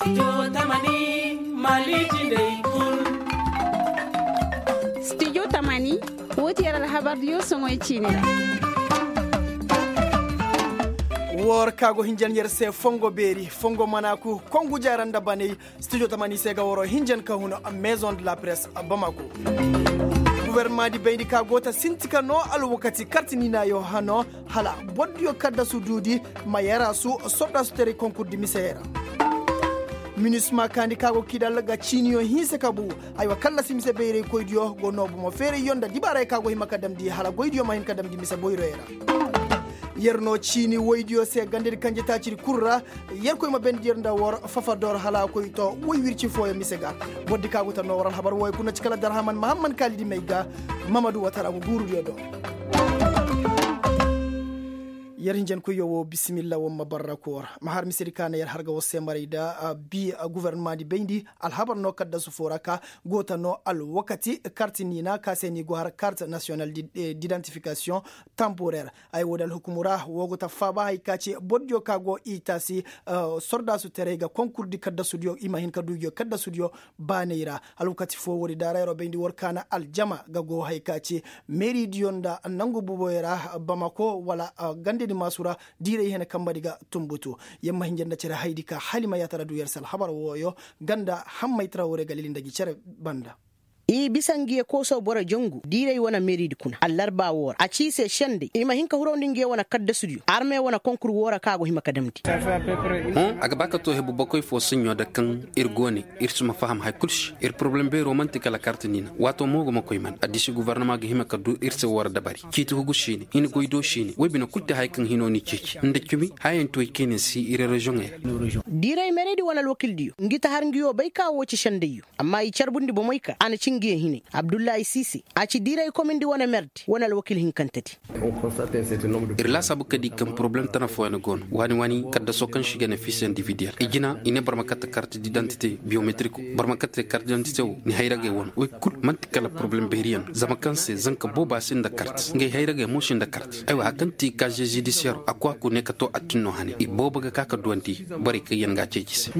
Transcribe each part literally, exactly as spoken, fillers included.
Studio Tamani Maliki Daikun. Studio Tamani woti yara habar yo songoy chinira. Wor kago hinjan yerse fongo beri fongo manaku kongu jaranda bane Studio Tamani sega woro hinjan ka huno Maison de la Presse Bamako. Gouvernement di bendi ka gota sintika no alwakati kartini na yo hano hala boddio kadda sududi mayara su sodda stere concours di misera. Minisma kandi kago kidal ga chiniyo hinse kabu aywa kala simise beere koydio go nobu mo fere yonda dibare kago himaka damdi hala goydio mahin kadam di mise boyroera. Yerno chini woydio se gandir kanje tachiri kurra yer koy ma ben yerda wor fafador hala koy to woy wirci foya misega boddi kago tan no waral habar woy kuna cikala darhaman mahamman kalidi meyga mamadou watara go guru yodo yarin jen ko yowo bismillah wa mabarakor mahar misiri kana yar harga wosse marida bi gouvernement di bendi al habar no kadda su foraka gota no al wakati carte nina kaseni go har carte nationale d'identification temporaire ay wodal hukumura wogota faba hay kaci bodjo kago itasi uh, sorda su terega concours di kadda studio imahin kadugo kadda studio baneira al wakati fo wori darayro bendi workana al jama gago hay kaci meridionda nangu buboyera Bamako wala uh, gande di masura dire hena kamba diga tumbutu yamma hinjanda cere haydika halima yatara du yersal habar woyo ganda hamma itrawore galilin dagi cere banda i bisangiye koso bora jongu dire wana meridi kuna allarba wor a ci se shende ima hinka hurondinge wana kadda studio arme wana concours wora kago hima kadamti on aga baka to hebu bokoy fo sinyo da kan irgoni irsuma faham hay kulsh ir problem be romantique la carte nina wato mogo makoy man adisi gouvernement ga hima kaddu irse wora dabari kitu hugu shini in goydo shini webina kulte hay kan hinoni ceci nde cumi hayen to kene si ire region e dire meridi wana lokil dio ngita har ngiyo bay ka woci shende yu amma i charbundi bo moyka ana cingi hine Abdoulaye Sisi aci diray komindi wona merdi wona wakil hinkantati irla sabu kadi kam problem tana fo na gon wani wani kadda so kan shigene fils individuel igina ine barma kat carte d'identité biométrique barma kat carte d'identité ni hayrage won o kul mantikala problem berian zama kanse zanka boba sin da carte ngay hayrage motion da carte aywa hakanti casier judiciaire akwa ko ne kato atinno hani i boba ga kaka duwanti bari ka yanga ceci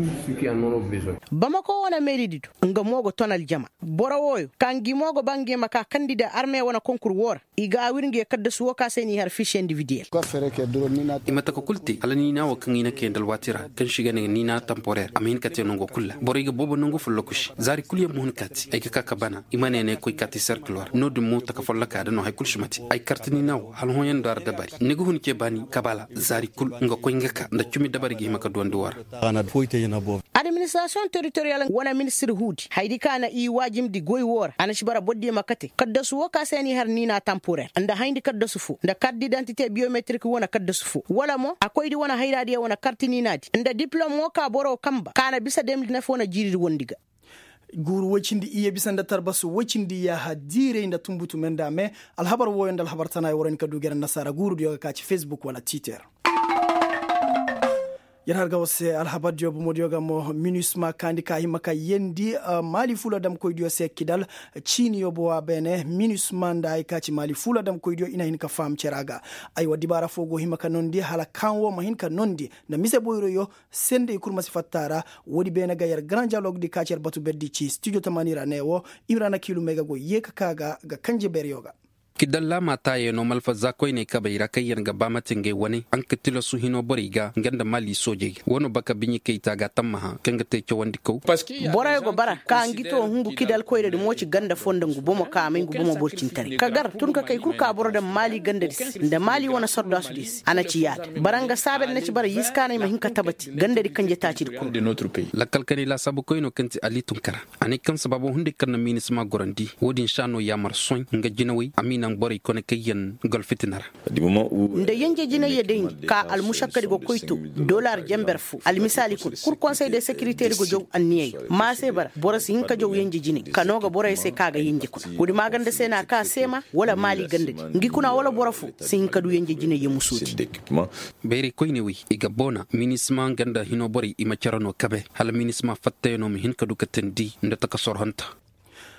Bamako wona meridi nga mogo tonal jama borawo kangi mogo bangi maka candidat armée wana concours wor iga wirnge kadda suwo ka seni har fiche individuel imata ko kulti alani na wa kan ina kendal watira kan shiga ne nina temporaire amin kate nongo kulla boriga bobo nongo fullo kushi zari kulye mun kati ay ka kabana imane ne koy kati circular no dum mu taka folla ka da no hay kulshi mati ay kartini naw hal ho yan dar dabari nigo hun ke bani kabala zari kul nga koy ngaka nda cumi dabari gi maka dondi war administration territoriale wana ministre hudi haydi kana i wajim di goy wor ana shibara boddi makate kadda suwo ka seni har nina temporaire anda hayndi kadda sufu nda carte d'identité biométrique wona kadda sufu wala mo akoydi wona hayradi wona carte ninadi nda diplôme mo ka boro kamba kana bisa deux mille neuf wona jiri wondiga guru wacindi iye bisanda tarbasu wacindi ya hadire inda tumbutu menda me alhabar woyo ndal habar tanay woren kadu gera nasara guru dio ka ci Facebook wala Twitter yarharga wose alhabar dio bo modioga mo minusma kandi ka himaka yendi uh, mali fula dam koy dio sekidal chini yobo wa bene minusma ndai ka ci mali fula dam koy dio ina hinka fam ceraga ay wadi bara fogo himaka nondi hala kanwo ma hinka nondi na mise boyro yo sende kurma sifatara wodi bene ga yar grand dialogue di kacer batu beddi ci studio tamanira newo imrana kilu mega go yeka kaga ga kanje beryoga kidalla mata ye no malfa zakoy ne kabayra kayen ga bamatinge wani an kitilo su hino boriga nganda mali soje wono baka binyi keita ga tamma kanga te ci wandi ko boray go bara ka ngito hungu kidal koyre de moci ganda fonda ngu bomo ka mai ngu bomo borcin tare kagar tun ka kai kurka boro da mali ganda dis da mali wona sorda su dis ana ci yata baranga sabel na ci bara yiska ne mahinka tabati ganda di kanje ta ci ko de notre pays la kalkani la sabu koyno kanti ali tunkara ani kan sababu hunde kan minisma gorandi wodin shano yamar soin nga jinawi amina bori kone kayen gol fitinara di moment où nda yenge jina yedin ka al mushakkari go koyto dollar jamberfu al misali kun kur conseil de sécurité go jow anniyay ma se bara boras hinka jow yenge jini kanoga boray se kaga yenge kun wudi maganda se na ka sema wala mali gande ngi kuna wala borafu sin kadu yenge jini yemusuti beri koyni wi iga bona minisma ganda hino bori ima charano kabe hal minisma fatteno mi hin kadu katendi nda takasor hanta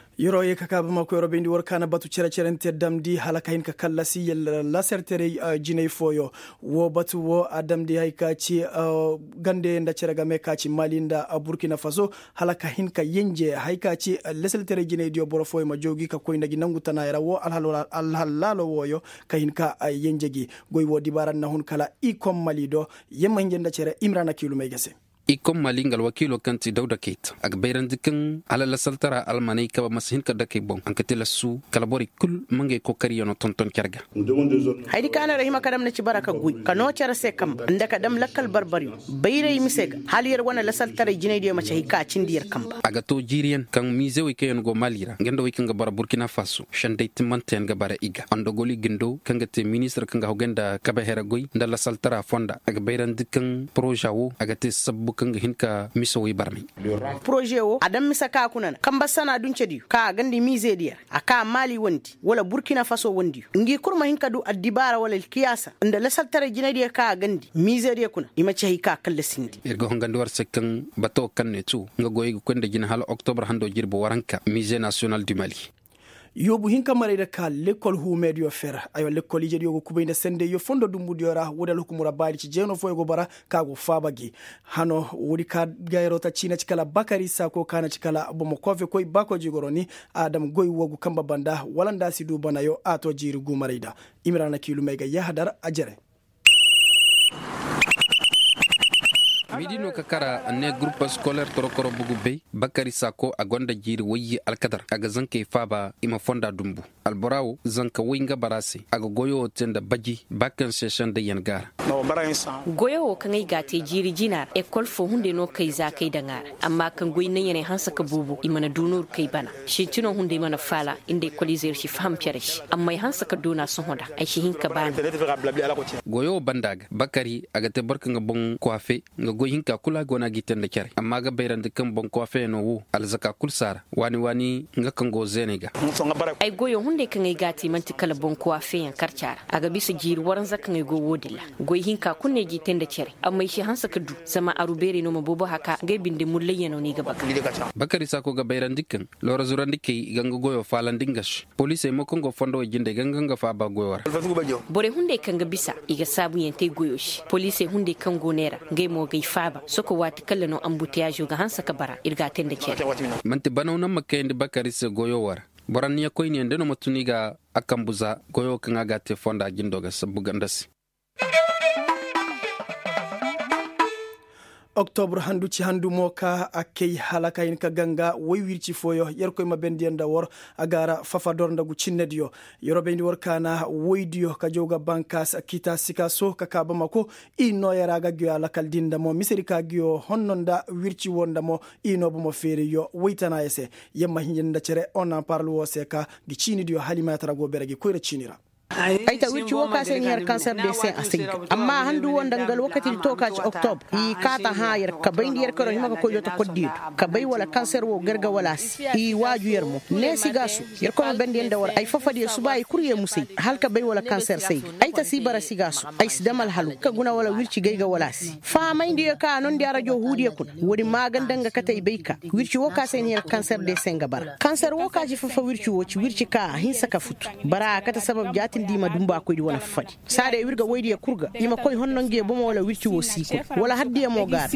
yoro ye kaka bama ko robe ndi workana batu cere cerente damdi halaka hin ka kallasi yel la sertere uh, jinay foyo wo batu wo adamdi hay kaci uh, gande nda cere game kaci malinda uh, Burkina Faso halaka hin ka yenje hay kaci uh, leseltere jinay dio boro foyo ma jogi ka koy ndagi nangutana yara wo alhalalo alhalalo woyo ka hin ka uh, yenjegi goy wo dibaran na hun kala ikom malido yemma hinjenda cere Imrana Kilu Meygase ikom malingal wakilo kanti Dawda Keita ak bayran dikan ala la saltara almanay ka masin ka dakay bon an katila su kalabori kul mange ko kariyono tonton kerga haydi kana rahima kadam na ci baraka guy kano cara se kam ndaka dam lakkal barbari bayre misega haliyar wana la saltara jinay de mace hika cindiyar kamba aga to jiriyan kan mise wi kayen go malira ngendo wi kanga bara Burkina Faso shande timanten ga bara iga ando goli gendo kanga te ministre kanga hogenda kabe hera guy ndala saltara fonda ak bayran dikan projet wo aga te sabbu kanga hinka miso wi barmi projet wo adam misaka kunana kamba sana dunce diyu ka gandi mise diya aka mali wondi wala Burkina Faso wondi ngi kurma hinka du addibara wala kiyasa nda la saltara jinay diya ka gandi mise diya kuna ima ce hika kala sindi ergo hongandi war sekkan bato kanne tu nga goyi ko nda jina hal octobre hando jirbo waranka mise national du Mali yobu hinka marayda ka l'école humed yo fer ayo l'école je yogo kubayna sende yo fondo dumbudu yora wodal hukumura baali ci jeno foy go bara kago fabagi hano wodi ka gayrota cina cikala Bakari Sako kana cikala bomo kofe koy bako jigoroni Adam goy wogu kamba banda walanda sidu bana yo ato jiru gu marayda Imrana Kilu Meyga yahdar ajere midino kakara ne groupe scolaire torokoro bugu bey Bakari Sako agonda jiri wayi alkadar aga zanke faba ima fonda dumbu alborawo zanka winga barasi aga goyo tenda baji bakan session de yangara goyo kan ai gate jiri jinar école fo hunde no kai za kai dangar amma kan goy nan yana hansa ka bubu imana dunur kai bana shi tuno hunde mana fala inda école zai shi fam perish amma hansa ka dona sun hoda ai shi hinka bana goyo bandaga Bakari aga te barkan ga bon coiffé nga goy hinka kula gona giten da kyare amma ga bayran kan bon coiffé no wu alzaka kulsara wani wani nga kan go zenega ai goyo hunde kan ai gati manti kala bon coiffé yan karcara aga bisa jiri waran zakan ai go wodilla goy hinka kunne giten da kyare amma shi hansa ka du zama arubere no mabobo haka ga binde mullayyano ni ga baka Bakari Sako ga bayran dikkan lora zuran dikke ganga goyo falan dingash police mo kongo fondo jinde ganga ga fa ba goyo war bore hunde kan ga bisa iga sabu yente goyo shi police hunde kan gonera ngai mo gai faba soko wati kala no ambutiage ga hansa ka bara irga tende kyare manti banaw nan makende Bakari se goyo war boran ya koy ni ndeno matuni ga akambuza goyo kan aga te fonda jindo ga sabu gandasi octobre handu ci handu moka akay halaka in ka ganga way wirci foyo yer koy mabendi enda wor agara fafador ndagu cinnedio yorobe ndi wor kana woydiyo ka joga bankas kita sikaso ka kaba mako ino yara ga gyo alakal dinda mo miseri ka gyo honnonda wirci wonda mo ino bu mo fere yo waytana ese yemma hinjenda cere on en parle wo seka gi cinidio halima tarago beregi koyre cinira aita wirci woka sen yar cancer de sein asig amma handu wonda ngal wakati to ka ci octobre i kata ha yar ka bayndi yar ko hima ko yota koddi ka bay wala cancer wo gerga wala i waju yar mo ne sigasu yar ko bendi enda war ay fafadi subay kuriye musi hal ka bay wala cancer sey aita sibara sigasu ay sidamal halu ka guna wala wirci geyga wala si fa mayndi ka non di radio hudiye kun wodi magandanga katay bayka wirci woka sen yar cancer de sein gabar cancer woka ji fafa wirci wo ci wirci ka hinsa ka futu bara kata sabab jati dima dumba ko di wala fadi sade wirga woydi e kurga ima koy honnonge bomo wala wirci wo siko wala haddi e mo gar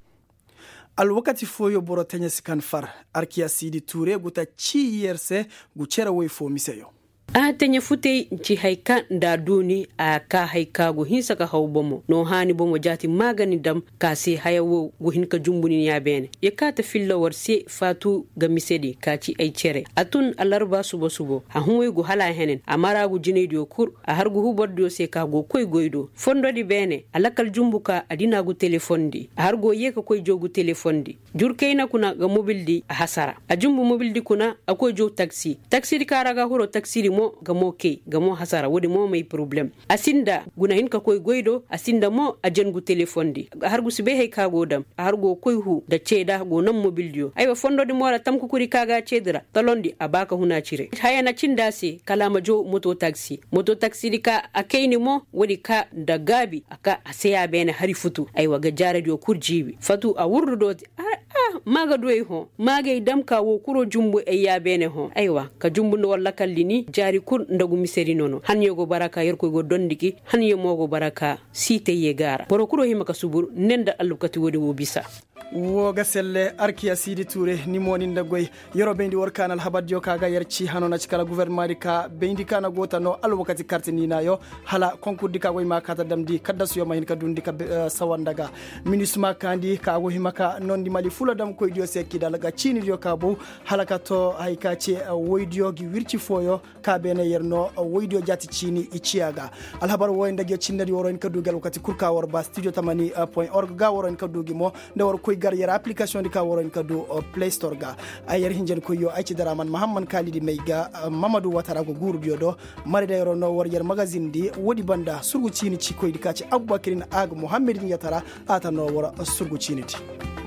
al wakati foyo boro tanya sikan far arkiya sidi touré guta ci yerse gu cera woy fo miseyo a tanya fute ci haika da duni a ka haika go hinsa ka hawbomo no hani bomo jati magani dam ka se hayawo go hinka jumbuni ya bene ya ka ta fillo warse fatu ga misedi ka ci ai cere atun alarba subo subo ha hunwe go hala henen amara go jine dio kur a har go hubor dio se ka go koy goydo fondo di bene alakal jumbuka adina go telefon di a har go yeka koy jogu telefon di jurkeyna kuna ga mobile di a hasara a jumbu mobile di kuna akoy jo taxi taxi di karaga horo taxi di mo gamo ke gamo hasara wodi mo may problem asinda guna hin ka koy goydo asinda mo a jengu telefon di har gu sibe hay ka godam har go koy hu da ceda go nam mobile dio aywa fondo di mora tam ku kuri kaga cedra talondi abaka huna cire hayana cindase kalama jo moto taxi moto taxi di ka akayni mo wodi ka da gabi aka aseya bene hari futu aywa ga jara dio kurjibi fatu a wurdo ah maga doy ho maga idam ka wo kuro jumbu e ya bene ho aywa ka jumbu no walla kallini jari kur ndagu miseri nono han yogo baraka yerko go dondiki han yemogo baraka site ye gara boro kuro hima ka subur nenda allukati wodi wo bisa woga selle arkiya sidi touré ni moninda goy yoro bendi workanal habadjo kaga yerci hanona cikala gouvernement ka bendi kana gota no al wakati carte ni nayo hala konkurdi ka goy ma kata damdi kaddasu yo mahin ka dundi ka uh, sawandaga ministre makandi ka go himaka nondi mali fula dam koy dio sekki dalaga cini dio ka bo hala ka to hay ka ci uh, woydio gi wirci foyo ka bene yerno uh, woydio jati cini iciaga al habar woynda ge cinnadi woro en ka dugal wakati kurka wor ba studio tamani uh, point org ga woro en ka dugi mo de wor koy gar yara application di ka woro en ka du uh, play store ga ayer hinjen ko yo ayci daraman mahamman kalidi meyga uh, mamadou watara go guru biodo mari da yoro no wor yer magazine di wodi banda surgu cini ci koy di ka ci aboubakirin ag mohammed yatara ata no wor uh, surgu cini ti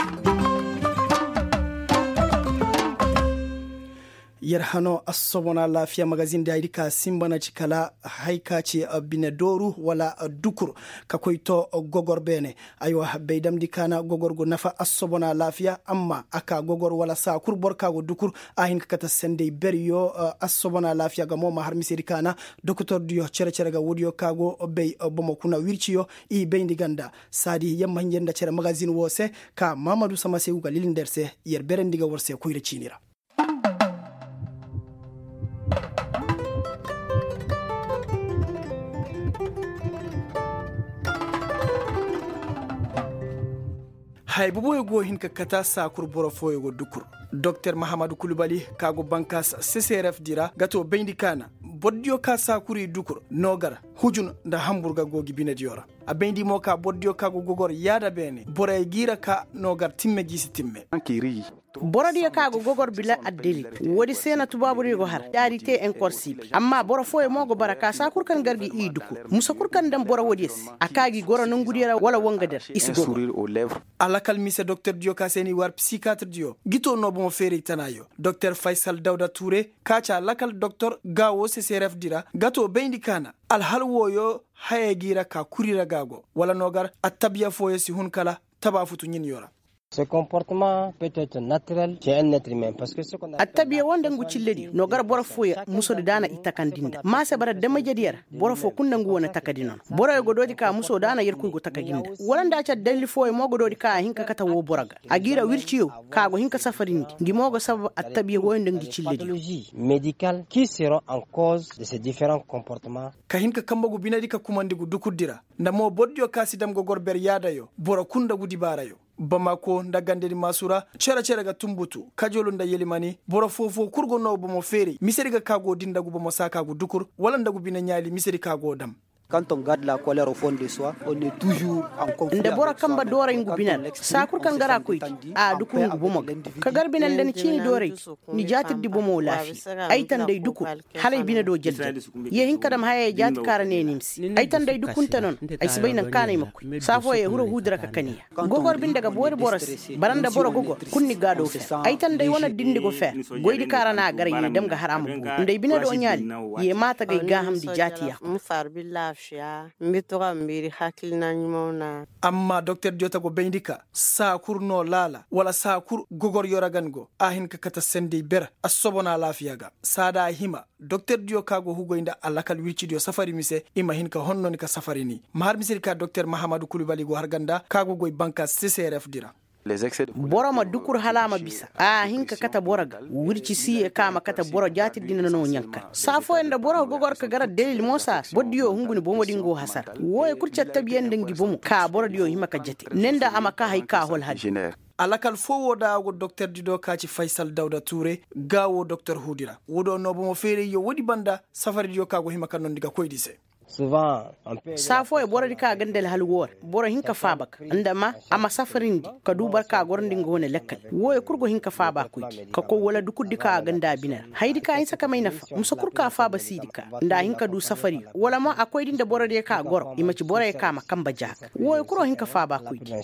yer hano asobona lafiya magazine da idika simbana cikala haika ce bine doru wala dukur ka koyto gogor bene aywa beydam dikana gogor go nafa asobona lafiya amma aka gogor wala sa kur borka go dukur ahin kata sende beriyo asobona lafiya ga moma har misiri kana docteur dio cere cere ga wodiyo kago bey bomo kuna wirciyo i beyndi ganda sadi yamma njenda cere magazine wose ka mamadou samase uga lilinderse yer berendiga worse koyre cinira hay bubo go hin ka kata sa kur boro foyo go dukur docteur mahamadou koulibaly kago bankas C C R F dira gato bendi kana boddio ka sa kuri dukur nogara hujun da hamburga gogi binediora a bendi mo ka boddio kago gogor yada bene bore gira ka nogar timme gisi timme ankiri borodi kago gogor bila addeli wodi sena tubaburi go har dari te encore cible amma boro foye mogo baraka sa kurkan gargi i duku musa kurkan dam boro wodi akagi goro nangudira wala wonga der isgo alakal mise docteur dio kaseni war psychiatre dio gito no bon feri tanayo docteur faisal dawda touré kacha lakal docteur gawo C C R F dira gato bendi kana al halwoyo haye gira ka kurira gago wala nogar attabiya foye si hun kala tabafutu nyin yora. Ce comportement peut être naturel chez un être humain parce que ce qu'on a attabiya wanda ngucilledi no gar bora foya muso dana itakandinda ma se bara dama jediyar bora fo kunna ngu wona takadinon bora go dodi ka muso dana yerku go takaginda wala cha dalli foya mo go dodi ka hinka kata wo boraga agira wirciyo ka go hinka safarindi ngimogo sabab attabiya wanda ngucilledi médical qui seront en cause de ces différents comportements ka hinka kambago binadi ka kumandi gu dukudira ndamo boddio kasidam go gorber yadayo bora kunda gudi barayo Bamako ndagandeli masura chera chera ga tumbutu kajolo nda yelimani boro fofo kurgo no bomo feri miseri ga kago dindagu bomo saka gu dukur wala ndagu bina nyali miseri kago dam. Quand on garde la colère au fond de soi, on est toujours en conflit. Nde bora kamba dora ingu binan sakur kangara kuiti a duku ngu bomo ka garbinan den chini dore ni jatir di bomo lafi ay tan day duku halay bina do jelde ye hin kadam haye jat karane nimsi ay tan day dukun tanon ay sibayna kanay makku safo ye huro hudra ka kaniya gogor bin daga bori boras baranda boro gogo kunni gado ay tan day wona dindigo fe goydi karana gar yi dem ga haram ndey bina do nyaali ye mata gay gaham di jatiya mfar billah mbitora mbiri hakil na nyumona amma docteur Diota go bendika sakur no lala wala sakur gogor yoragango ahin ka kata sende ber asobona lafiyaga sada hima docteur Dio kago hugoinda alakal wici dio safari mise ima hin ka honno ni ka safari ni mahar misir ka docteur mahamadou koulibaly go harganda kago goy banka C C R F dira boroma dukur halama bisa a hinka kata boraga wurci si e kama kata boro jati dinna no nyanka safo enda boro gogor ka gara delil mosa boddiyo hunguni bomo dingo hasar woy kurca tabiyende ngi bomo ka boro dio himaka jati nenda amaka hay ka hol hadi alakal fo woda go docteur dido kaci faisal dawda touré gawo docteur hudira wodo no bomo fere yo wodi banda safari dio kago himaka non diga koydise souvent safo e borodi ka gandel halwor boro hinka fabak ndama ama safarindi ka dubar ka gorndi ngone lekkal woy kurgo hinka faba kuyti ka ko wala dukuddi ka ganda binar haydi ka insa ka mayna fa musa kurka faba sidika nda hinka du safari wala ma akoy dinde borodi ka gor imaci bore ka makamba jaka woy kuro hinka faba kuyti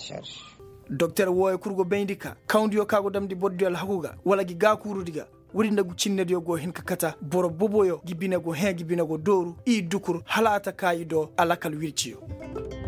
docteur woy kurgo bendika kawndiyo kago damdi boddiyal hakuga wala gi gakuru diga wuri ndagu cinnede yo go hin ka kata boro boboyo gibine go hen gibine go doru i dukur halata kayido alakal wirciyo.